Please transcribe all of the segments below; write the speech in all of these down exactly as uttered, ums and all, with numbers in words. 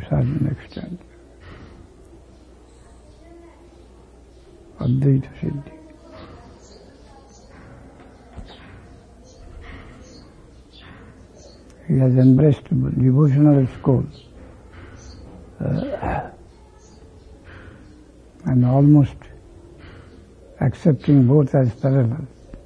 certain extent. Advaita Siddhi. He has embraced devotional school uh, and almost accepting both as parallel.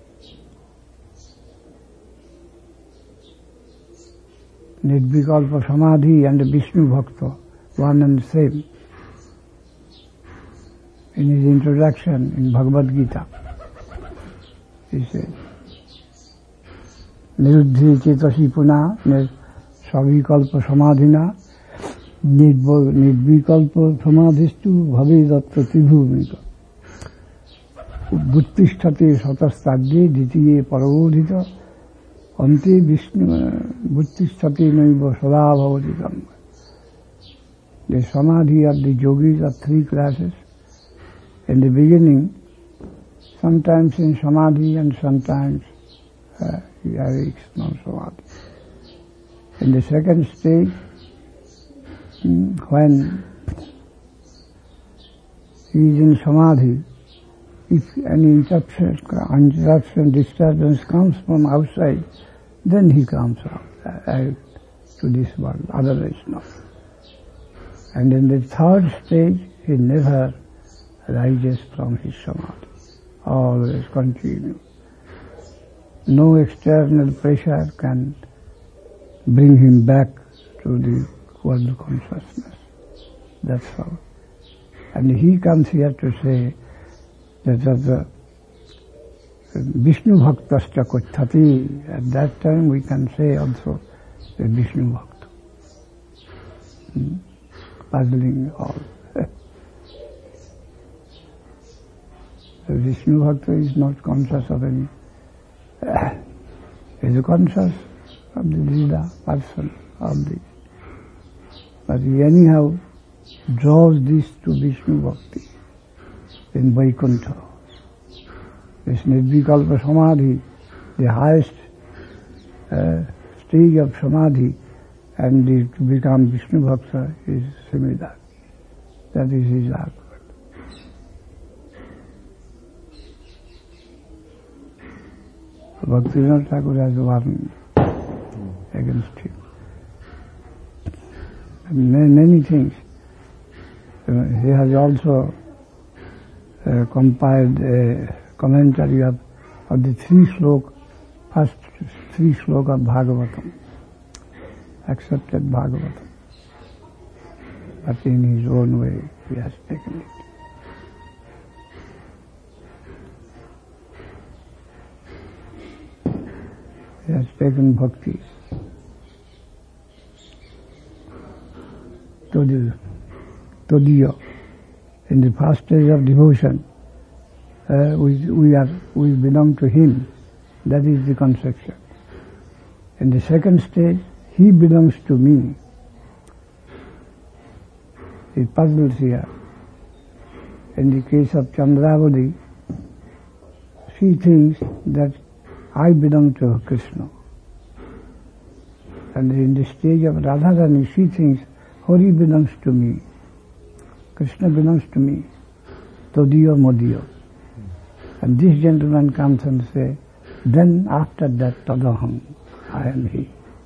Nidvikalpa Samadhi and Vishnu Bhakta, one and the same. In his introduction in Bhagavad Gita, he says, Niruddhi Chetasi Puna, Savikalpa Samadhina, Nidvikalpa Samadhistu Bhavedatta Tribhumika. Buddhisthate Satastagge Ditiye Paravodhita, Ante Vishnu Buddhisthate Naiva Sada Bhavaditam. The Samadhi of the yogis are three classes. In the beginning, sometimes in Samadhi and sometimes uh, he has no Samadhi. In the second stage, when he is in Samadhi, if any interruption, interruption, disturbance comes from outside, then he comes out uh, to this world, otherwise not. And in the third stage, he never rises from his Samadhi, always continue. No external pressure can bring him back to the world consciousness. That's all. And he comes here to say that the Vishnu Bhaktascha Kuthati, at that time we can say also the Vishnu Bhakta. Hmm? Puzzling all. The Vishnu Bhakta is not conscious of any, uh, is conscious of the Leela person of this. But he anyhow draws this to Vishnu Bhakti in Vaikuntha. This Nidvikalpa Samadhi, the highest uh, stage of Samadhi, and the, to become Vishnu Bhakta is similar. That is his arc. Bhaktivinoda Thakur has warned against him. Many, many things. Uh, he has also uh, compiled a commentary of, of the three slok, first three slok of Bhagavatam, accepted Bhagavatam. But in his own way he has taken it. He has taken bhakti to the Todiya. In the first stage of devotion, uh, we, we are we belong to him. That is the conception. In the second stage, he belongs to me. He puzzles here. In the case of Chandravali, she thinks that I belong to Krishna. And in the stage of Radharani, she thinks Hari belongs to me. Krishna belongs to me. Todiya Modiya. And this gentleman comes and says, then after that, Tadaham, I am he.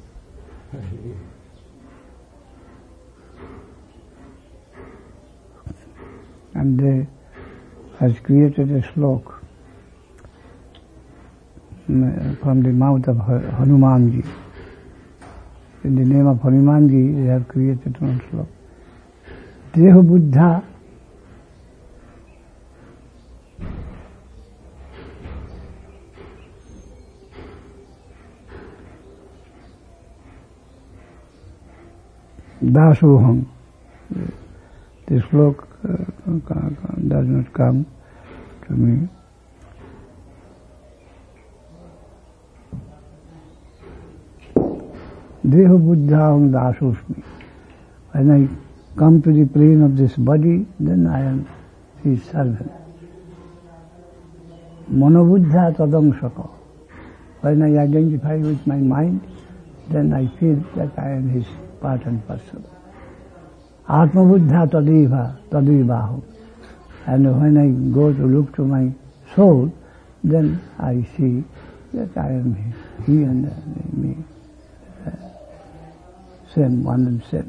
And they has created a slok from the mouth of Hanumanji. In the name of Hanumanji, they have created one slok. Deha Buddha Dasoham. This slok uh, does not come to me. Deha Buddhaham Dasosmi. When I come to the plane of this body, then I am his servant. Monobuddha Tadamsaka. When I identify with my mind, then I feel that I am his part and parcel. Atma-buddha tadiva, tadivahu. And when I go to look to my soul, then I see that I am he and me, uh, same, one and same.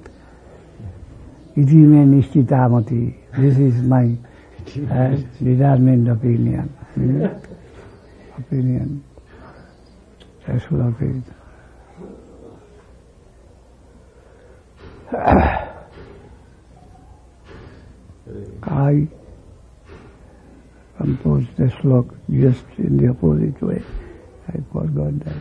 Iti me nishchitamati. This is my uh, determined opinion. Hmm? Opinion. Successful opinion. I composed the slok just in the opposite way. I forgot that.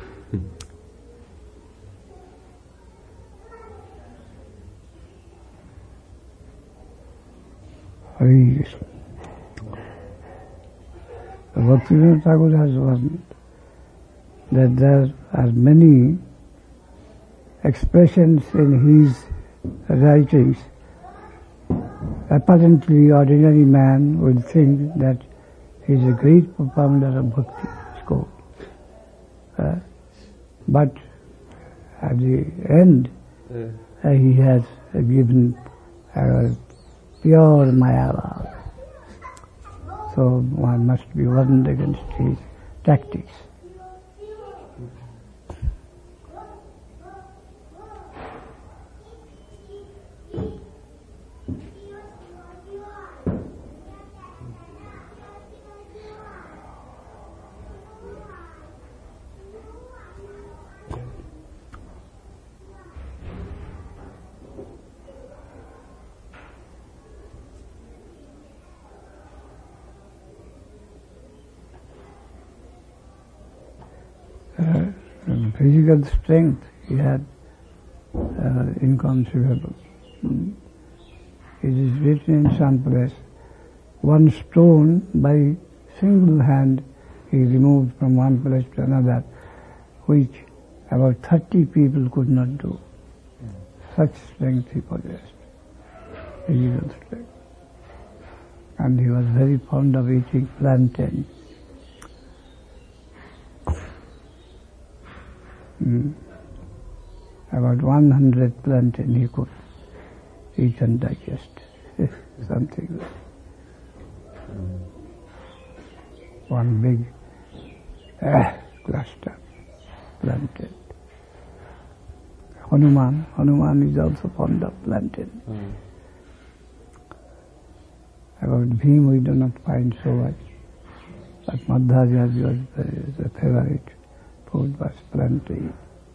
Hare Krishna. Bhaktivinoda Thakur has warned that there are many expressions in his writings. Apparently, ordinary man would think that he is a great propounder of bhakti, scope. Uh, but at the end, yeah. uh, he has uh, given uh, pure Mayavad. So one must be warned against his tactics. Uh, physical strength he had uh, inconceivable. Mm. It is written in some place, one stone by single hand he removed from one place to another, which about thirty people could not do. Mm. Such strength he possessed, physical strength. And he was very fond of eating plantain. Mm. About one hundred plantain he could eat and digest, something like mm. one big uh, cluster plantain. Hanuman, Hanuman is also fond of plantain. Mm. About Bhim we do not find so much, but Madhacharya was the favorite food was plantain.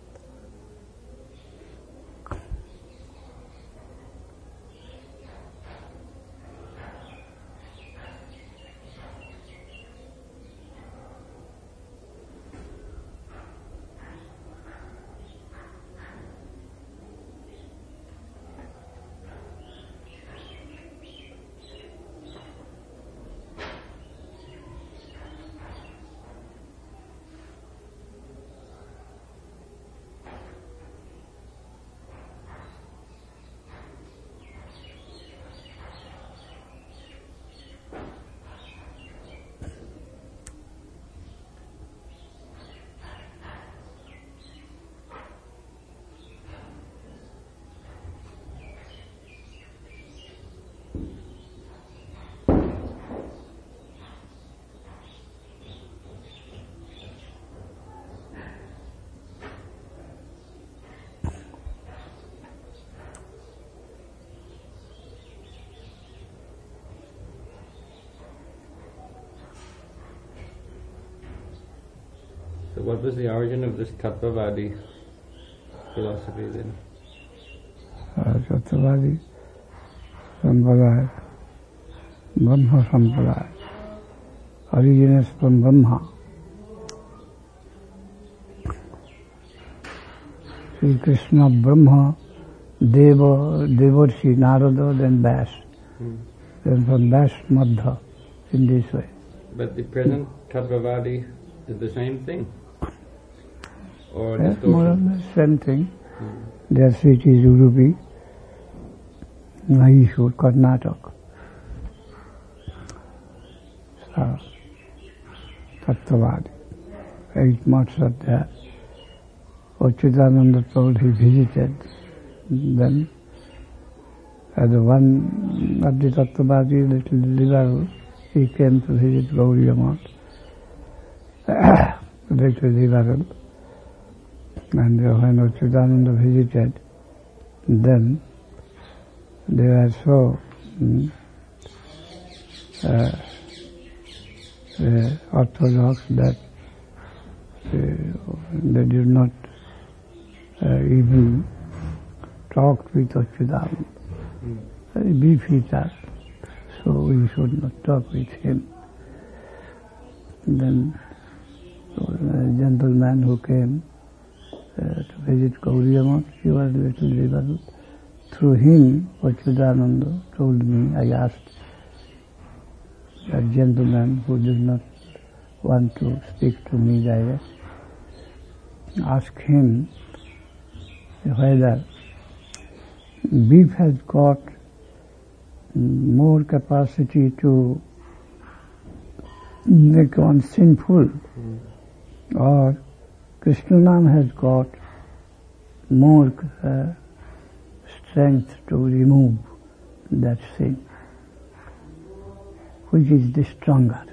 So what was the origin of this Tattvavadi philosophy then? Uh, Tattvavadi Sampradaya, Brahma Sampradaya, originates from Brahma. Sri Krishna, Brahma, Deva, Devarshi, Narada, then Vyas. Hmm. Then from Vyas, Madhya, in this way. But the present Tattvavadi is the same thing? Or yes, distortion? More or less same thing. Hmm. Their seat is Udupi, Mysore, Karnataka. So, Tattvavadi. Eight months are there. Achyutananda told he visited them And the one of the Tattvavadi, little liberal, he came to visit Gaudiya Math, little liberal. And when Achyutananda visited, then they were so mm, uh, uh, orthodox that uh, they did not uh, even talk with Achyutananda. Mm. Very beefy chap, so we should not talk with him. And then a gentleman who came uh, to visit Gaudiya Math, he was a little liberal. Through him, Achyutananda told me, I asked a gentleman who did not want to speak to me direct, ask him whether beef has got more capacity to make one sinful, mm. or Krishnanam has got more uh, strength to remove that sin. Which is the stronger?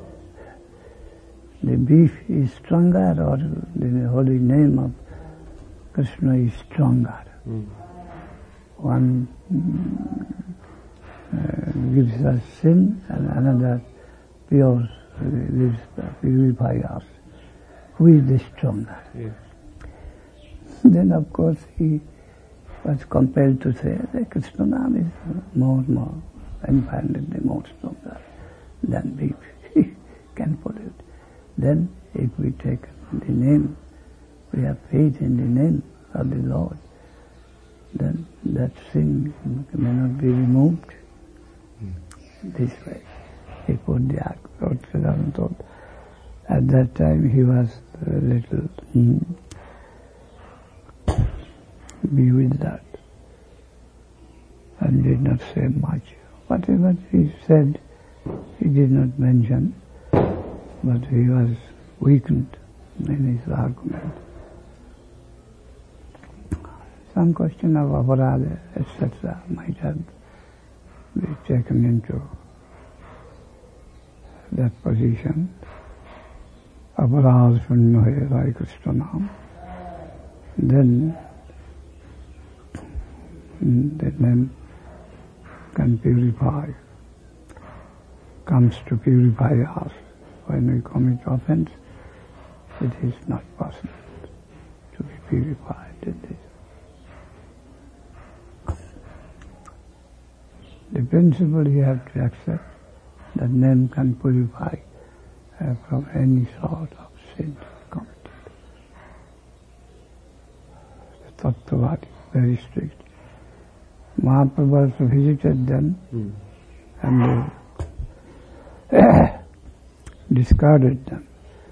The beef is stronger, or the holy name of Krishna is stronger? Mm. One uh, gives us sin, and another pure lives, purifies us. Who is the stronger? Yeah. Then, of course, he was compelled to say that Krishna Nam is more, more, infinitely more stronger than beef. He can pollute. Then, if we take the name, we have faith in the name of the Lord, then that sin may not be removed. Mm. This way. He put the act. At that time he was a little mm, be with that and did not say much. Whatever he said, he did not mention, but he was weakened in his argument. Some question of aparada, et cetera might have been taken into that position. Aparad Shunya Hai Rai Krishna Naam. Then the name can purify, comes to purify us. When we commit offense, it is not possible to be purified in this. The principle you have to accept that name can purify uh, from any sort of sin committed. The Tattvavadi, very strict. Mahaprabhu also visited them mm. and they discarded them.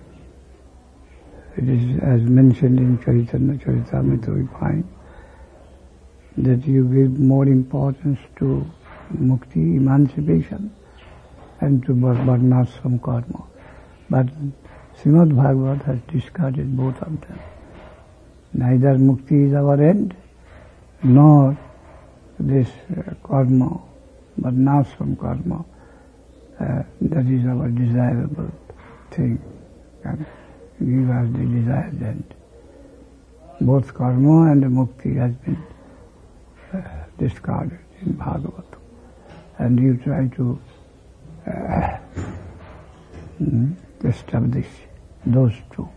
It is as mentioned in Chaitanya Charitamrita, we find that you give more importance to mukti, emancipation, and to varnashram karma. But Srimad Bhagavad has discarded both of them. Neither mukti is our end, nor this uh, karma, varnashram karma, uh, that is our desirable thing, and give us the desired end. Both karma and mukti has been uh, discarded in Bhagavad. And you try to uh, establish those two.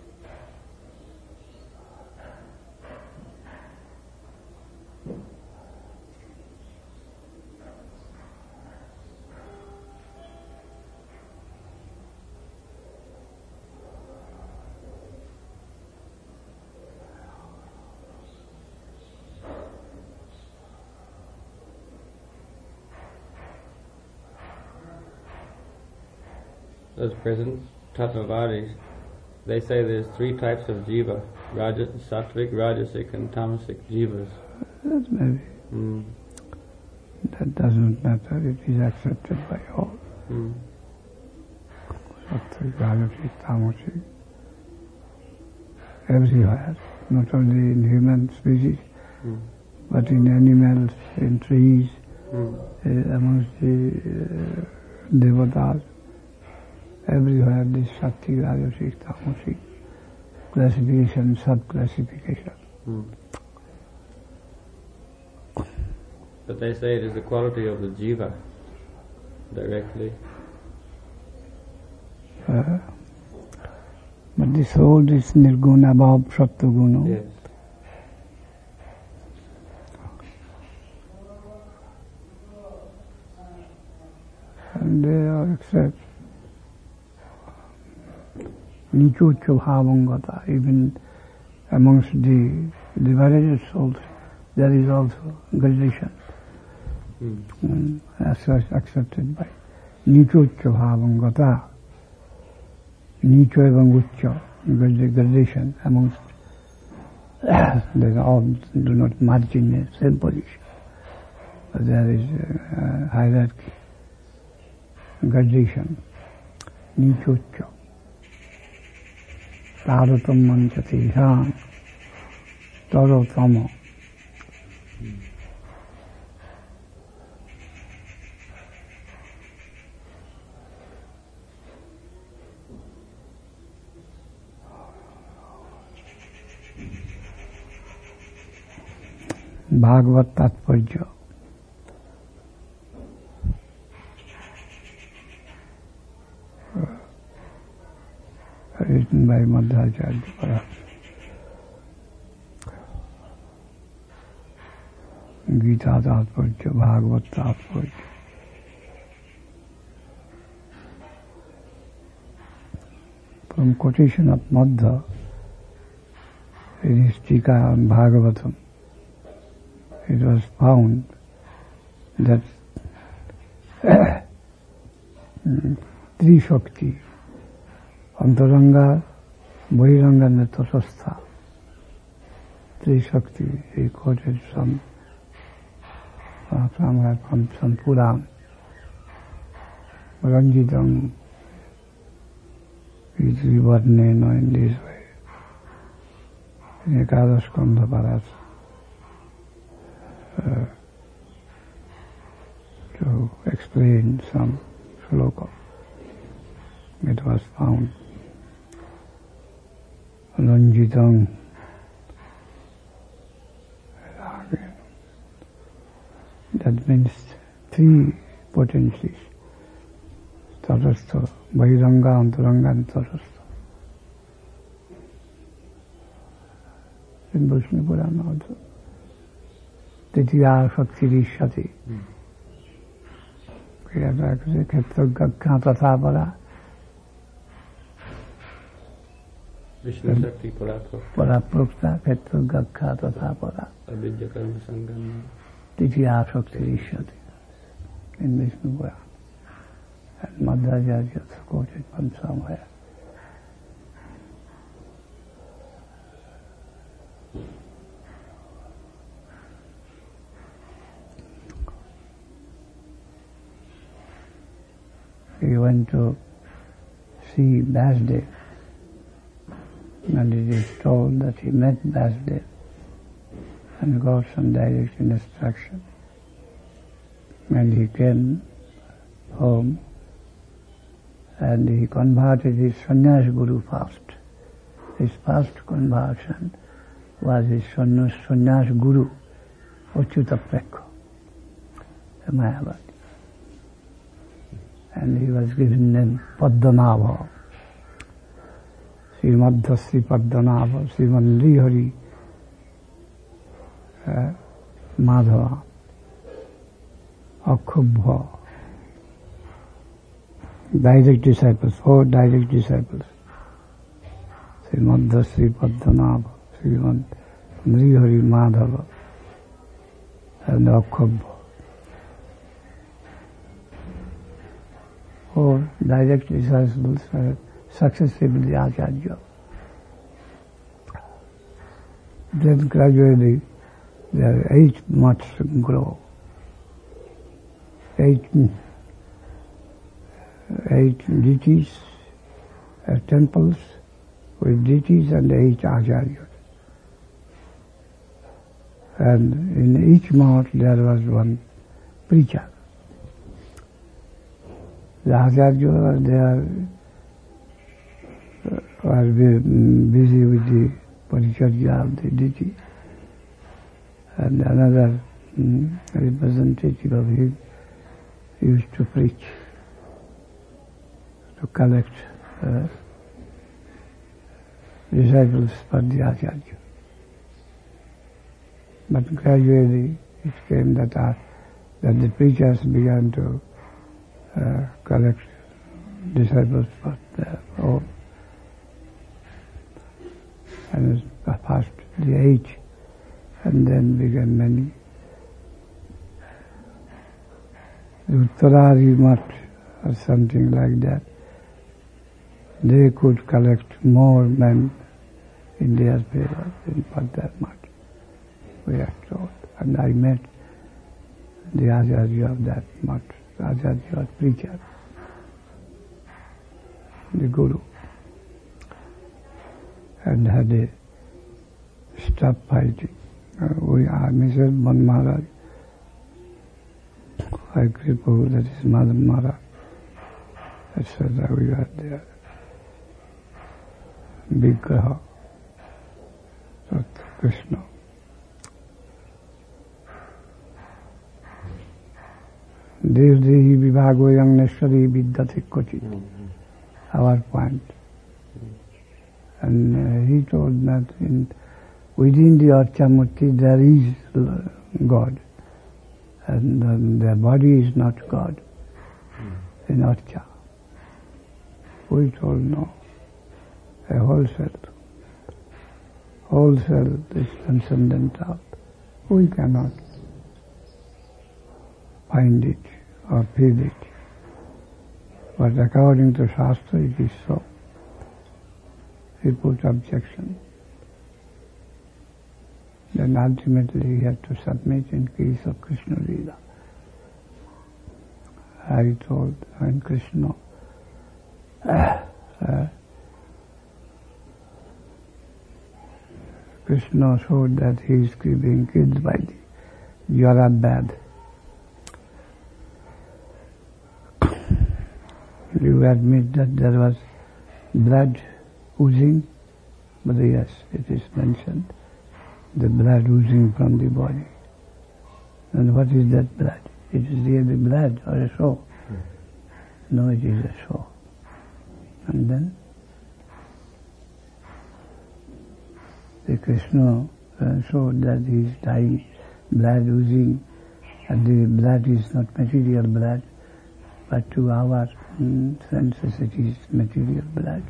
Those present Tattvavadis, they say there's three types of jiva: Raja, Sattvic, Rajasic, and Tamasic jivas. That may be. Mm. That doesn't matter. It is accepted by all. Mm. Sattvic, Rajasic, Tamasic. Everywhere, not only in human species, mm. but in animals, in trees, Mm. uh, amongst the uh, devatas. Everywhere this Shakti, Rajasic, Tamasic classification, sub-classification. Mm. But they say it is the quality of the jiva directly. Uh, but the soul is nirguna above saptaguna. Yes. And they are accept nichucha bhavangata. Even amongst the liberated souls, there is also gradation. Mm. Mm, as such accepted by nichucha bhavangata. Nicho evam uccha, gradation amongst they all do not merge in the same position. But there is uh, hierarchy, gradation, nichuccha. Taratam manchati han, tarotama. Bhagavad Tatparya, written by Madhacharya perhaps. Gita Tatparya, Bhagavad Tatparya. From quotation of Madhya in his Tika on Bhagavatam, it was found that three Shakti, Antaranga, Bahiranga and Tasastha, three Shakti, he quoted some uh, from, from some Puran, Ranjitang, is Vivarnena in this way, in Ekadash Skandha Paras. Uh, to explain some sloka. It was found. Ranjitang. That means three potencies. Tatastha, Bahiranga, Antaranga and Tatastha. In Vishnu Purana also. Titiya Shakti Rishati. Khetra Tatha Para. Vishnu Shakti Parapro. Paraprokta Khetra Gakha Tatha Para. Avidya Karma Sangam. Titiya Shakti Rishati. In Vishnu Purana. And Madhacharya quoted from somewhere. He went to see Vasudev, and it is told that he met Vasudev and got some direct instruction. And he came home and he converted his sannyas guru first. His first conversion was his sannyas guru, Achyuta Prekha, the Mayavadi. And he was given name Padmanabha, Srimadha Sri Padmanabha, Srimad Hari uh, Madhava, Akubha, direct disciples, four direct disciples, Srimadha Sri Padmanabha, Srimad Hari Madhava, and Akubha. Or direct disciples were successively Acharya. Then gradually their age must grow. Eight, eight deities, uh, temples with deities and eight acharyas. And in each mount there was one preacher. The Acharya, they are, uh, are busy with the paricharya of the deity. And another um, representative of him used to preach, to collect uh, disciples for the Acharya. But gradually it came that, uh, that the preachers began to uh, collect disciples for their own. And it passed the age, and then began many. The Uttarari Mutt or something like that, they could collect more men in their favor in Padar Mutt, we are told. And I met the Acharya of that mutt, the Acharya preacher, the Guru, and had a stop fighting. Uh, we are Missus Ban Maharaj, I Kripu, that is Madan Maharaj, et cetera. We were there. Big Graha, Krishna. Devdehi Vibhagoyam Neshwari Vidyate Kochi, our point. And uh, he told that in, within the Archamurti there is God, and um, their body is not God in Archa. We told no, a whole self. Whole self is transcendental. We cannot find it or feel it. But according to Shastra it is so. He put objection. Then ultimately he had to submit in case of Krishna Lila. I told when Krishna uh, uh, Krishna showed that he is being killed by the Jara bad. You admit that there was blood oozing, but yes, it is mentioned, the blood oozing from the body. And what is that blood? It is really blood or a show? Mm. No, it is a show. And then the Krishna uh, showed that he is dying, blood oozing, and the blood is not material blood, but to our mm, senses it is material blood.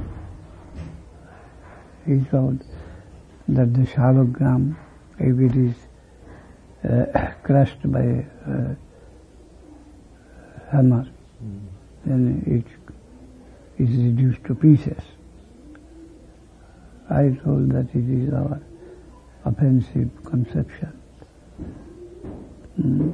He showed that the shalogram, if it is uh, crushed by a uh, hammer, mm. then it is reduced to pieces. I told that it is our offensive conception. Mm.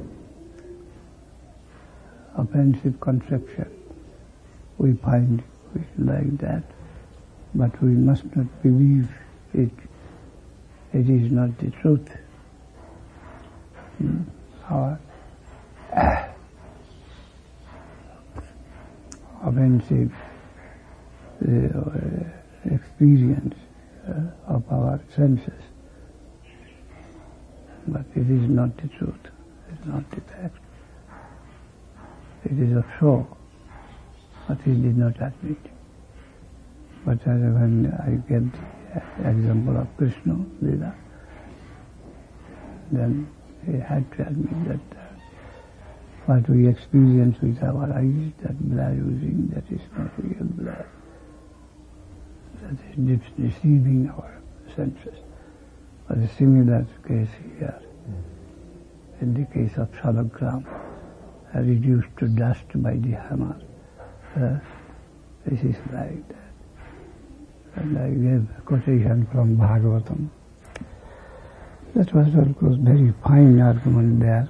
Offensive conception. We find it like that, but we must not believe it. It is not the truth. Mm. Our uh, offensive uh, experience uh, of our senses, but it is not the truth. It is not the fact. It is a show, but he did not admit. But uh, when I get the example of Krishna Lila, then he had to admit that uh, what we experience with our eyes, that blood oozing, that is not real blood. That is deceiving our senses. But a similar case here, in the case of shalogram, reduced to dust by the hammer. Uh, this is like that. And I gave a quotation from Bhagavatam. That was, of course, very fine argument there.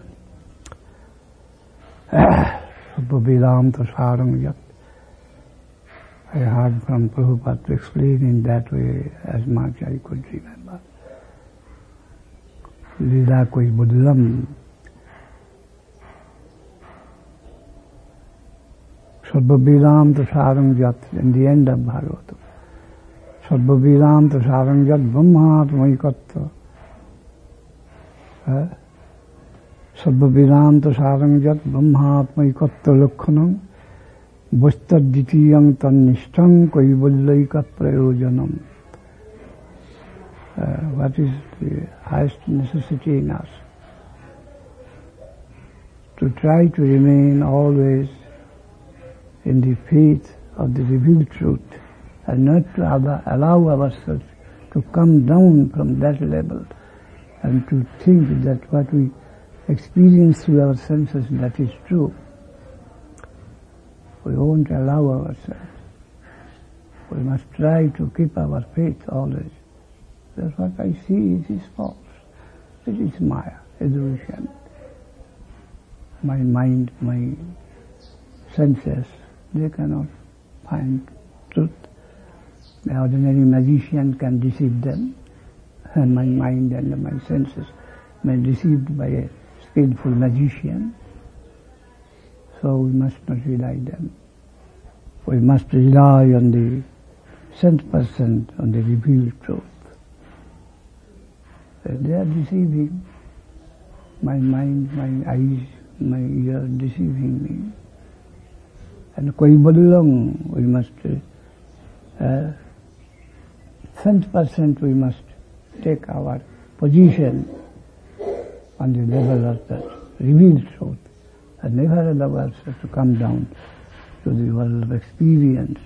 Subhavidam Tasaram Yat. I heard from Prabhupada to explain in that way as much I could remember. Lila koi budlam Sarva Vedanta Sarang Jat, in the end of Bhagavatam. Sarva Vedanta Sarang Jat Brahmatmaikatta. Sarva Vedanta Sarang Jat Brahmatmaikatta Lakhanam Vastaditiyam Tannishtang Kaivallaika Prayojanam. What is the highest necessity in us? To try to remain always in the faith of the revealed truth and not to allow ourselves to come down from that level and to think that what we experience through our senses, that is true. We won't allow ourselves. We must try to keep our faith always. That what I see it is false. It is Maya, illusion. My mind, my senses, they cannot find truth. The ordinary magician can deceive them, and my mind and my senses may be deceived by a skillful magician. So we must not rely them. We must rely on the cent percent on the revealed truth. They are deceiving my mind, my eyes, my ear, deceiving me. And Kaivallam, we must, uh, cent percent we must take our position on the level of that revealed truth, and never allow ourselves to come down to the world of experience.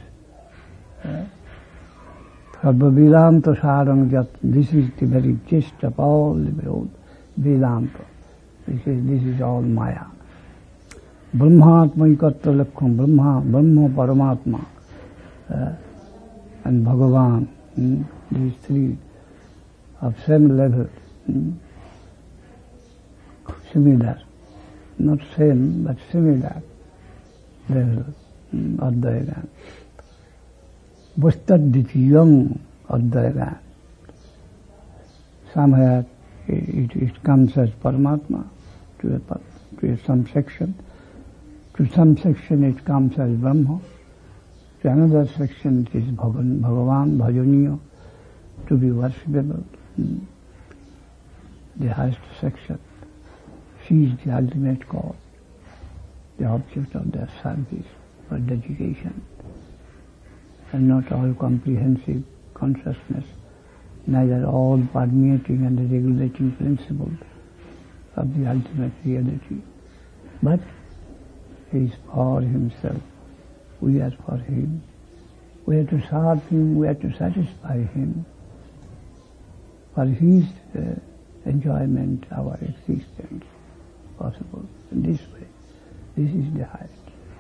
Sarva Vedanta Sarang Jat, this is the very gist of all the Vedanta. This is, this is all Maya. Brahmatmaikatta Lakham, Brahma, Brahma Paramatma, uh, and Bhagavan, hmm, these three of same level, hmm, similar, not same, but similar level, hmm, Advaita. Vastaditiyam Advaita. Somewhere it, it comes as Paramatma to, a, to a some section. To some section it comes as Brahma. To another section it is Bhagavan, Bhagavan Bhajaniya, to be worshipable. Hmm. The highest section. She is the ultimate cause, the object of their service or dedication, and not all comprehensive consciousness, neither all permeating and regulating principle of the ultimate reality. But he is for himself. We are for him. We are to serve him. We are to satisfy him. For his uh, enjoyment, our existence possible in this way. This is the highest.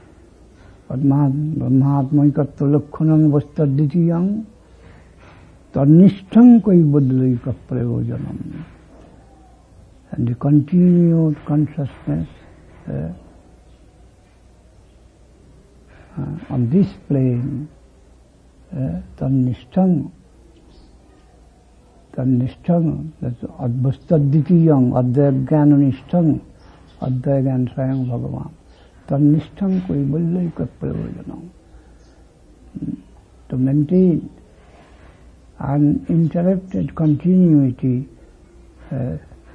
Brahmatmaikatta Lakhhanam Vastaditiyam Tannishtang Kaivallaika Prayojanam. And the continued consciousness uh, uh, on this plane, Tannishtang, Tannishtang, that's Vastaditiyam, Advaigyananishthang, Advaigyan Swayam Bhagavan. Tannistham Kaivallaika Prayojanam. To maintain uninterrupted continuity uh,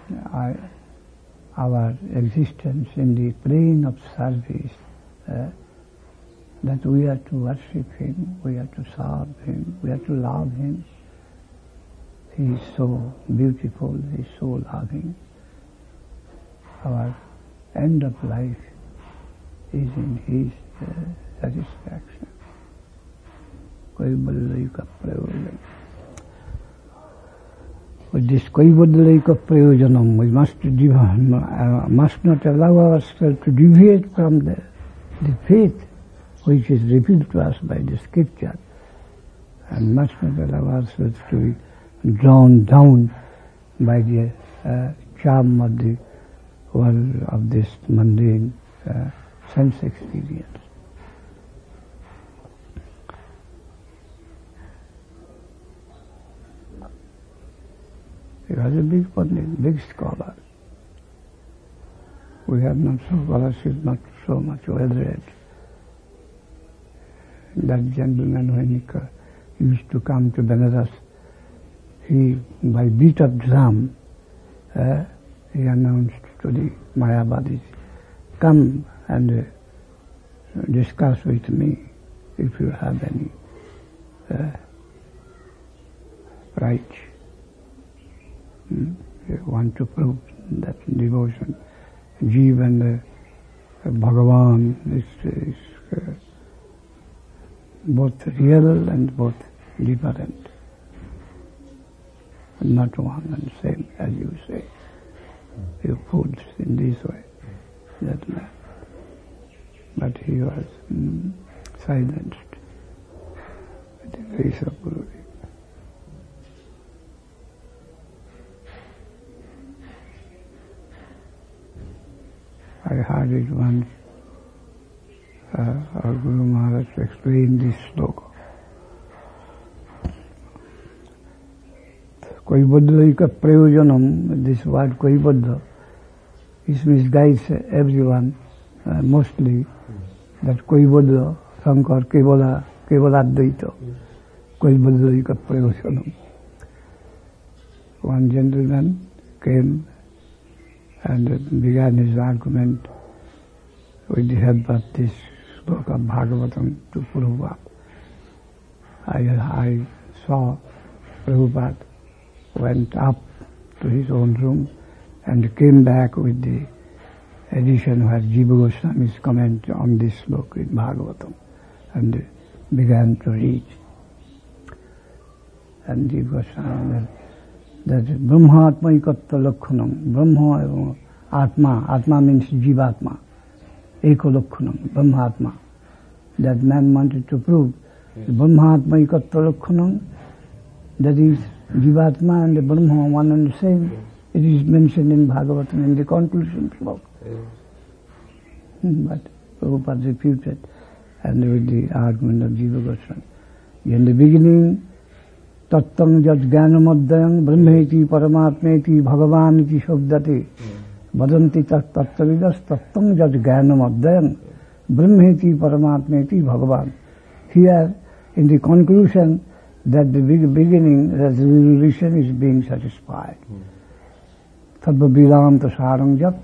our existence in the plane of service, uh, that we are to worship him, we are to serve him, we are to love him. He is so beautiful, he is so loving. Our end of life is in his uh, satisfaction. Kaivallaika Prayojanam. With this Kaivallaika Prayojanam, we must, uh, must not allow ourselves to deviate from the, the faith which is revealed to us by the scripture, and must not allow ourselves to be drawn down by the uh, charm of the world of this mundane uh, sense experience. He was a big Pandit, big scholar. We have not so scholarship, not so much well read. that gentleman, when he co- used to come to Benares, he, by beat of drum, uh, he announced to the Mayavadis, come and uh, discuss with me if you have any uh, right. Hmm? You want to prove that devotion, Jeev and uh, Bhagavan is, is uh, both real and both different, not one and same, as you say. You put in this way, that man. But he was mm, silenced with the grace of Gurudev. I heard it once, uh, our Guru Maharaj explained this sloka. Kaibaddhaika prayojanam, this word Kaibaddha, it misguides everyone, uh, mostly, that Kaibaddha, Shankar, Kevala, Kevaladvaita, Kaibaddhaika prayojanam. One gentleman came and began his argument with the help of this book of Bhagavatam to Prabhupada. I, I saw Prabhupada went up to his own room and came back with the edition where Jiva Goswami's comment on this book in Bhagavatam, and began to read. And Jiva Goswami, that Brahma Atmaikatta Lakkhanam, Brahma evam Atma, Atma means Jivatma, Eko Lakkhanam, Brahma Atma. That man wanted to prove yes. Brahma Atmaikatta Lakkhanam, that is Jivatma and the Brahma one and the same. Yes. It is mentioned in Bhagavatam in the conclusion sloka. Yes. But Prabhupada refuted, and with the argument of Jiva Goswami. In the beginning, Tattam jat jnanamadhyam brahmeti paramatmeti bhagavaniti shabdati vadanti tat tattavidas tattam jat jnanamadhyam brahmeti paramatmeti bhagavan. Here, in the conclusion, that the beginning, the resolution is being satisfied. Tattva vedanta sarang jat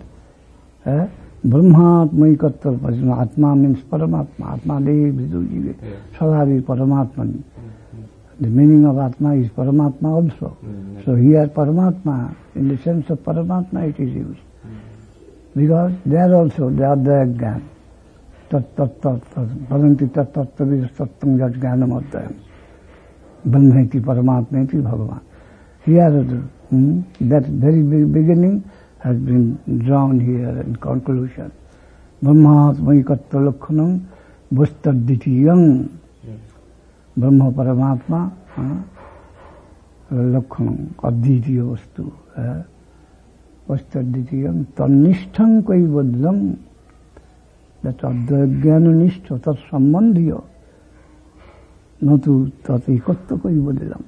brahmatmaikatta, Atma means Paramatma, Atma dehi vidujive, sadhavi Paramatmani. The meaning of Atma is Paramatma also. Mm-hmm. So here Paramatma, in the sense of Paramatma it is used. Mm-hmm. Because there also the Advaya Gyan. Tat tat tat tat. Paranti tat tat tavis tattam jat jnanam adhyayam. Brahmeti Paramatmeti Bhagavan. Here hmm, that very beginning has been drawn here in conclusion. Brahmatmaikatta lakkhanam vastaditiyam. Brahma Paramatma, Lakkhanam, Advitiya Vastu, Vastaditiyam, Tannishtham Kaivadlam, that Advaijnanishta, Tat Sambandhiya, Natu Tat Ekatta Kaivadlam,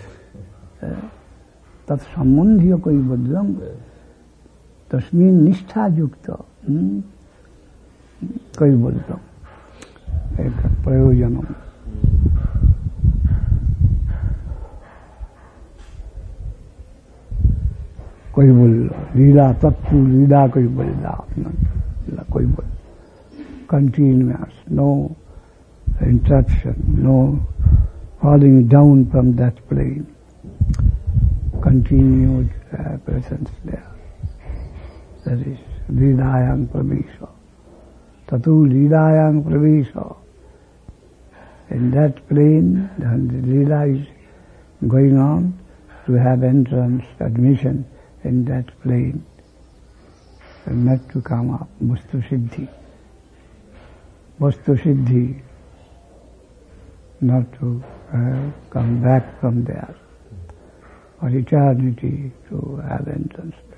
Tat Sambandhiya Kaivadlam, Tasmin Nishtha Yukta, Kaivadlam, Prayojanam. कोई बोल लीला तत्व लीला कोई बोलना कोई बोल continuous, no interruption, no falling down from that plane, continued uh, presence there. That is Lidayang Pravesha. Tatu Lidayang Pravesha. In that plane, the Lila is going on to have entrance, admission in that plane, and not to come up, Vastu Siddhi. Vastu Siddhi, not to uh, come back from there, for eternity to have entrance there.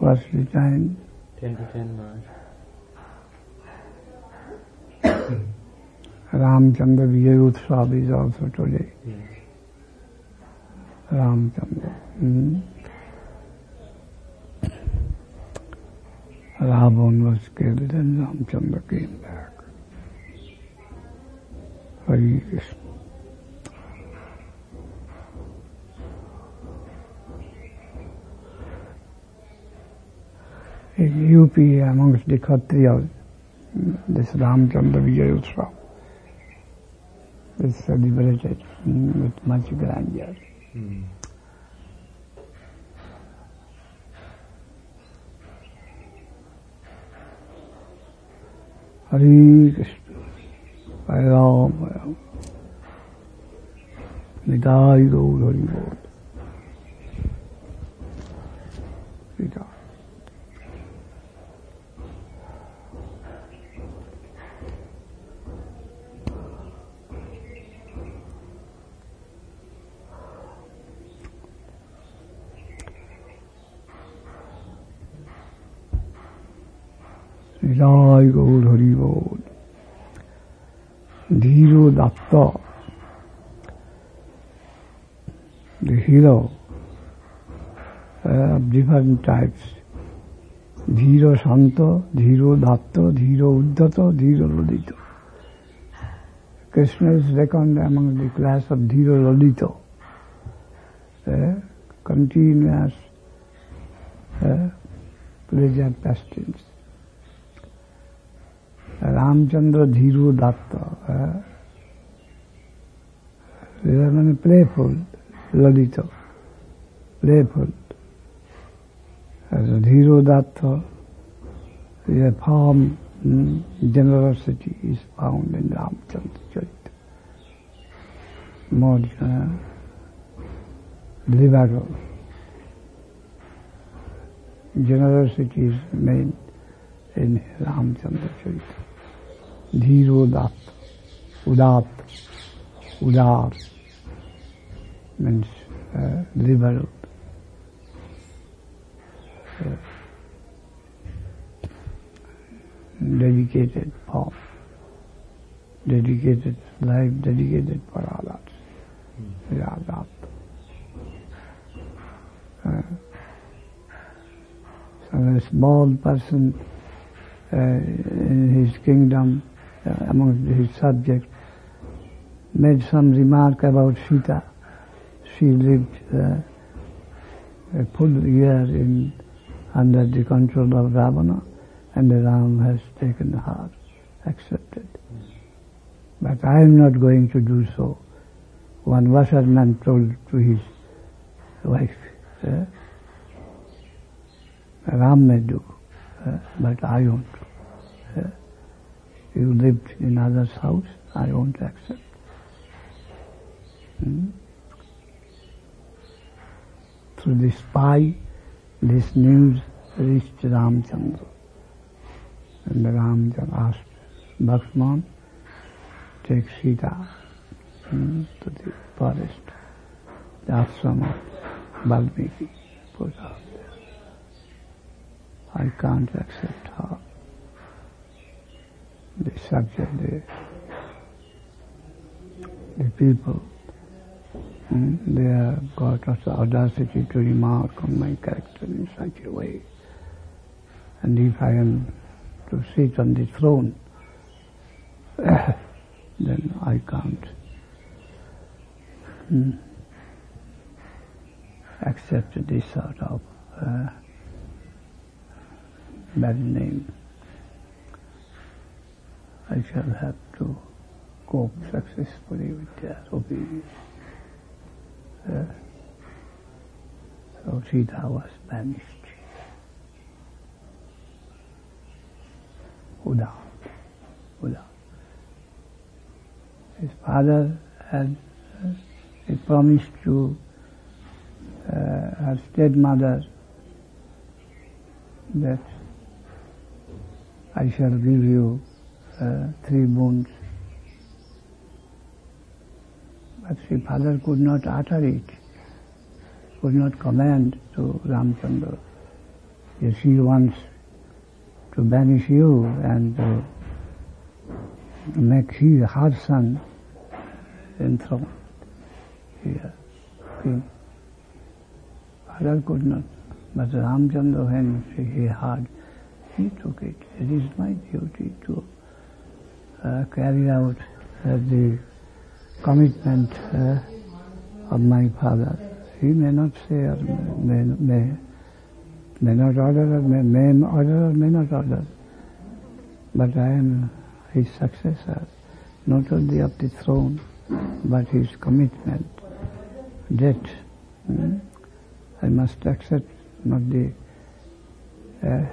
What's the time? Ten to ten, Maharaj. Ramchandra Vijay Utsav is also today. Yes. Ramchandra. Hmm? Ravan was killed and Ramchandra came back. Hare Krishna. In U P, amongst the Kshatriyas, this Ramchandra Vijay Utsav is celebrated with much grandeur. Mm. Hare Krishna, Hare Ram, Hare Ram. Nitai Gaur Hari Bol. Nitai. Nitai Gaur Hari Bol. Dhiro Datta, the hero uh, of different types. Dhiro Santa, Dhiro Datta, Dhiro Uddata, Dhiro Lodita. Krishna is reckoned among the class of Dhiro Lodita. Uh, continuous uh, pleasure pastimes. Ramchandra Dhiro Datta. Uh, they are many playful, Lalita, playful. As a Dhiro Datta, the form mm, generosity is found in Ramchandra Charita. More uh, liberal. Generosity is made in Ramchandra Charita. Dhiro Datta, Udat, Udar means uh, liberal. Uh, dedicated form, dedicated life, dedicated for others. Mm. Uh, so a small person uh, in his kingdom, uh, among his subjects, made some remark about Sita. She lived uh, a full year in under the control of Ravana, and the Ram has taken her, accepted. But I am not going to do so. One washerman told to his wife, uh, Ram may do, uh, but I won't. Uh, you lived in others' house, I won't accept. Hmm? Through the spy, this news reached Ramchandra. And Ramchandra asked Bhakman, take Sita hmm, to the forest, the ashram of Valmiki, put her there. I can't accept her. The subject, the, the people, hmm, they have got the audacity to remark on my character in such a way. And if I am to sit on the throne, then I can't hmm, accept this sort of uh, bad name. I shall have to cope successfully with their opinion. Uh, so Sita was banished. Uda, Uda. His father had uh, he promised to uh, her stepmother that I shall give you uh, three boons. But the father could not utter it, could not command to Ramchandra If she wants to banish you and uh, make he, her son enthroned here, king. Father could not, but Ramchandra, when he heard, he took it. It is my duty to uh, carry out uh, the commitment uh, of my father. He may not say or may, may, may not order or may, may order or may not order, but I am his successor, not only of the throne, but his commitment, debt. Hmm? I must accept not the uh,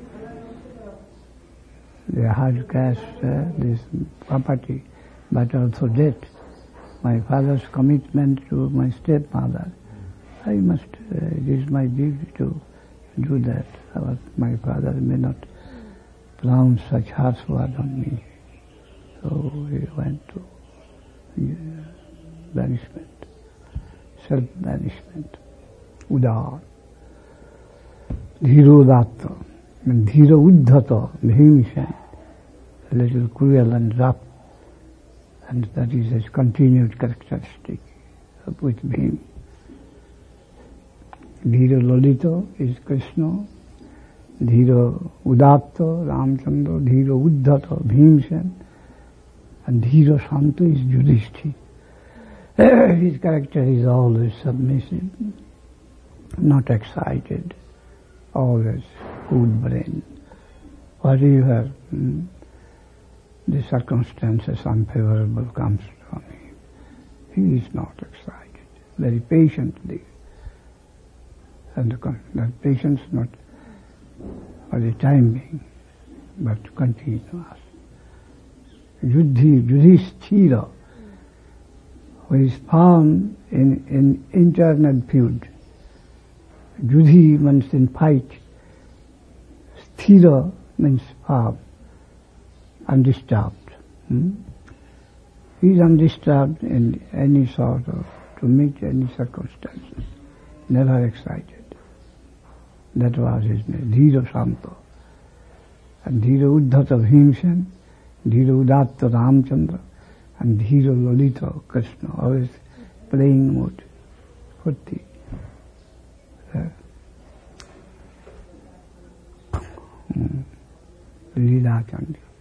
the hard cash, uh, this property, but also debt. My father's commitment to my stepmother. I must, uh, it is my duty to do that. Or my father may not pronounce such harsh word on me. So he went to uh, banishment, self-banishment. Udar. Dhiro datta. Dhiro uddhata. Bhimsen. A little cruel and rough. And that is his continued characteristic with Bhim. Dhiro Lalita is Krishna. Dhiro Udatta, Ramchandra. Dhiro Uddhata, Bhimsen. And Dhiro Shanta is Yudhishthira. His character is always submissive, not excited, always cool brain. Whatever mm, the circumstances unfavorable comes from him, he is not excited, very patiently. And the, that patience not for the time being, but continuous. Yuddhi, Yudhishthira, who is found in, in internal feud. Yudhi means in fight. Sthira means firm, undisturbed. Hmm? He is undisturbed in any sort of, to meet any circumstances, never excited. That was his name, Dhira Shanta. And Dhira Uddhata Bhimsen, Dhira Udatta Ramchandra, and Dhira Lalita Krishna, always playing mode, Futti. Uh, mm. Leela Chandi.